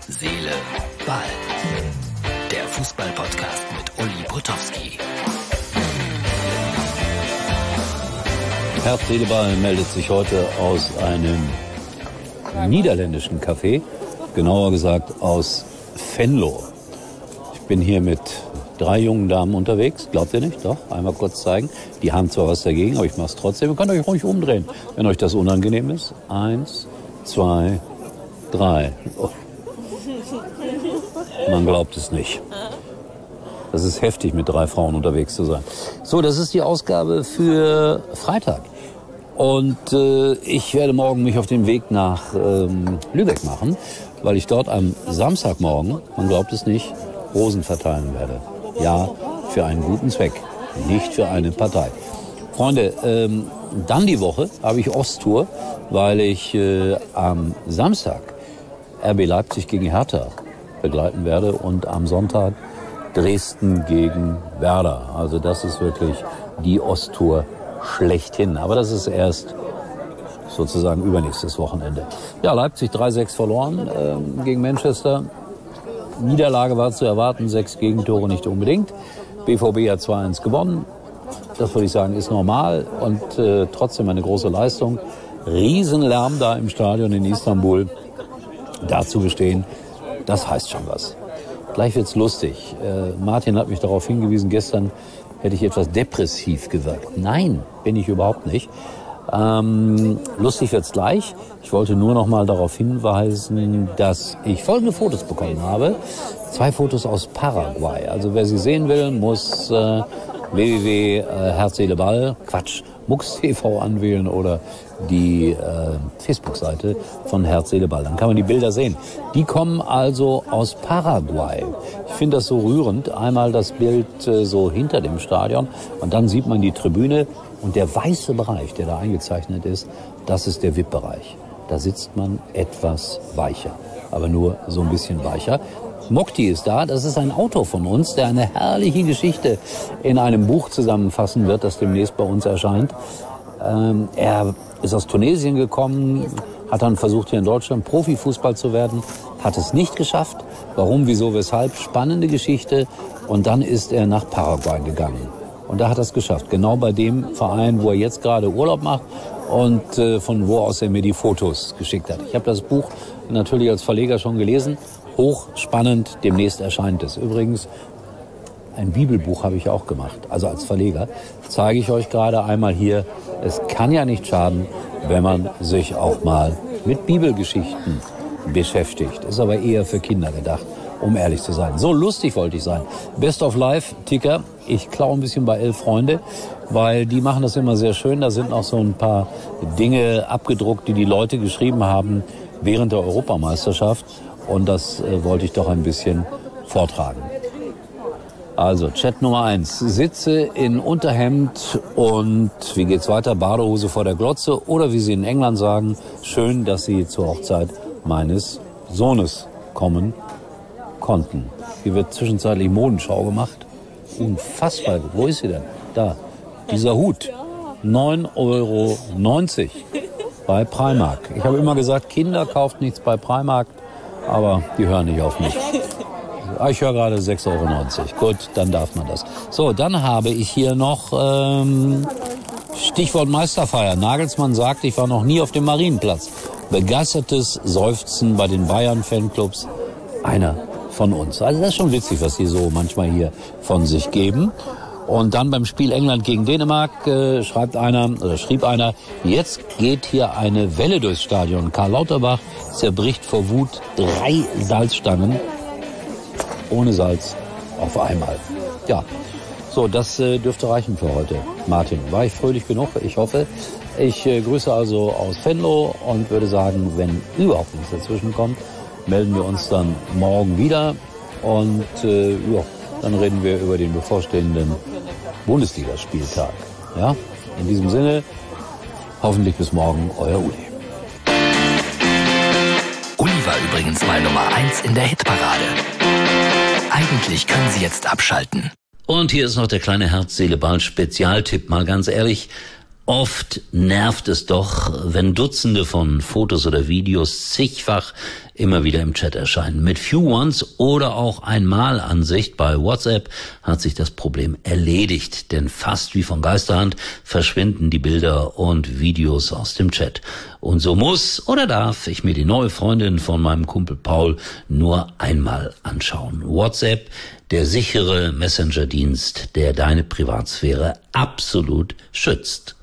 Seele, Ball. Der Fußball-Podcast mit Uli Potowski. Herz, Seele, Ball meldet sich heute aus einem niederländischen Café, genauer gesagt aus Venlo. Ich bin hier mit 3 jungen Damen unterwegs, glaubt ihr nicht? Doch, einmal kurz zeigen. Die haben zwar was dagegen, aber ich mache es trotzdem. Ihr könnt euch ruhig umdrehen, wenn euch das unangenehm ist. 1, 2, 3. Oh. Man glaubt es nicht. Das ist heftig, mit 3 Frauen unterwegs zu sein. So, das ist die Ausgabe für Freitag. Und ich werde morgen mich auf den Weg nach Lübeck machen, weil ich dort am Samstagmorgen, man glaubt es nicht, Rosen verteilen werde. Ja, für einen guten Zweck, nicht für eine Partei. Freunde, dann die Woche habe ich Osttour, weil ich am Samstag RB Leipzig gegen Hertha begleiten werde und am Sonntag Dresden gegen Werder. Also das ist wirklich die Osttour schlechthin. Aber das ist erst sozusagen übernächstes Wochenende. Ja, Leipzig 3-6 verloren gegen Manchester. Niederlage war zu erwarten, 6 Gegentore nicht unbedingt. BVB hat 2-1 gewonnen. Das würde ich sagen, ist normal und trotzdem eine große Leistung. Riesenlärm da im Stadion in Istanbul. Da zu bestehen, das heißt schon was. Gleich wird's lustig. Martin hat mich darauf hingewiesen, gestern hätte ich etwas depressiv gewirkt. Nein, bin ich überhaupt nicht. Lustig wird's gleich. Ich wollte nur noch mal darauf hinweisen, dass ich folgende Fotos bekommen habe. 2 Fotos aus Paraguay. Also wer sie sehen will, muss MUX TV anwählen oder die Facebook-Seite von Herz, Seele, Ball. Dann kann man die Bilder sehen. Die kommen also aus Paraguay. Ich finde das so rührend. Einmal das Bild so hinter dem Stadion und dann sieht man die Tribüne. Und der weiße Bereich, der da eingezeichnet ist, das ist der VIP-Bereich. Da sitzt man etwas weicher, aber nur so ein bisschen weicher. Mokti ist da, das ist ein Autor von uns, der eine herrliche Geschichte in einem Buch zusammenfassen wird, das demnächst bei uns erscheint. Er ist aus Tunesien gekommen, hat dann versucht, hier in Deutschland Profifußball zu werden, hat es nicht geschafft. Warum, wieso, weshalb? Spannende Geschichte. Und dann ist er nach Paraguay gegangen. Und da hat er es geschafft. Genau bei dem Verein, wo er jetzt gerade Urlaub macht und von wo aus er mir die Fotos geschickt hat. Ich habe das Buch natürlich als Verleger schon gelesen. Hochspannend, demnächst erscheint es. Übrigens, ein Bibelbuch habe ich auch gemacht, also als Verleger. Zeige ich euch gerade einmal hier. Es kann ja nicht schaden, wenn man sich auch mal mit Bibelgeschichten beschäftigt. Ist aber eher für Kinder gedacht, um ehrlich zu sein. So lustig wollte ich sein. Best of Life, Ticker. Ich klaue ein bisschen bei 11 Freunde, weil die machen das immer sehr schön. Da sind noch so ein paar Dinge abgedruckt, die die Leute geschrieben haben während der Europameisterschaft. Und das wollte ich doch ein bisschen vortragen. Also, Chat Nummer 1. Sitze in Unterhemd und wie geht's weiter? Badehose vor der Glotze oder wie sie in England sagen, schön, dass Sie zur Hochzeit meines Sohnes kommen konnten. Hier wird zwischenzeitlich Modenschau gemacht. Unfassbar. Wo ist sie denn? Da. Dieser Hut. 9,90 € bei Primark. Ich habe immer gesagt, Kinder kauft nichts bei Primark, aber die hören nicht auf mich. Ich höre gerade 6,90 €. Gut, dann darf man das. So, dann habe ich hier noch Stichwort Meisterfeier. Nagelsmann sagt, ich war noch nie auf dem Marienplatz. Begeistertes Seufzen bei den Bayern-Fanclubs. Einer von uns. Also das ist schon witzig, was die so manchmal hier von sich geben. Und dann beim Spiel England gegen Dänemark schrieb einer, jetzt geht hier eine Welle durchs Stadion. Karl Lauterbach zerbricht vor Wut 3 Salzstangen ohne Salz auf einmal. Ja, so, das dürfte reichen für heute. Martin, war ich fröhlich genug? Ich hoffe. Ich grüße also aus Venlo und würde sagen, wenn überhaupt nichts dazwischen kommt, melden wir uns dann morgen wieder und dann reden wir über den bevorstehenden Bundesligaspieltag. Ja, in diesem Sinne, hoffentlich bis morgen, euer Uli. Uli war übrigens mal Nummer 1 in der Hitparade. Eigentlich können Sie jetzt abschalten. Und hier ist noch der kleine Herz-Seele-Ball-Spezialtipp. Mal ganz ehrlich, Oft nervt es doch, wenn Dutzende von Fotos oder Videos zigfach immer wieder im Chat erscheinen. Mit Few Once oder auch Einmalansicht bei WhatsApp hat sich das Problem erledigt, denn fast wie von Geisterhand verschwinden die Bilder und Videos aus dem Chat. Und so muss oder darf ich mir die neue Freundin von meinem Kumpel Paul nur einmal anschauen. WhatsApp, der sichere Messenger-Dienst, der deine Privatsphäre absolut schützt.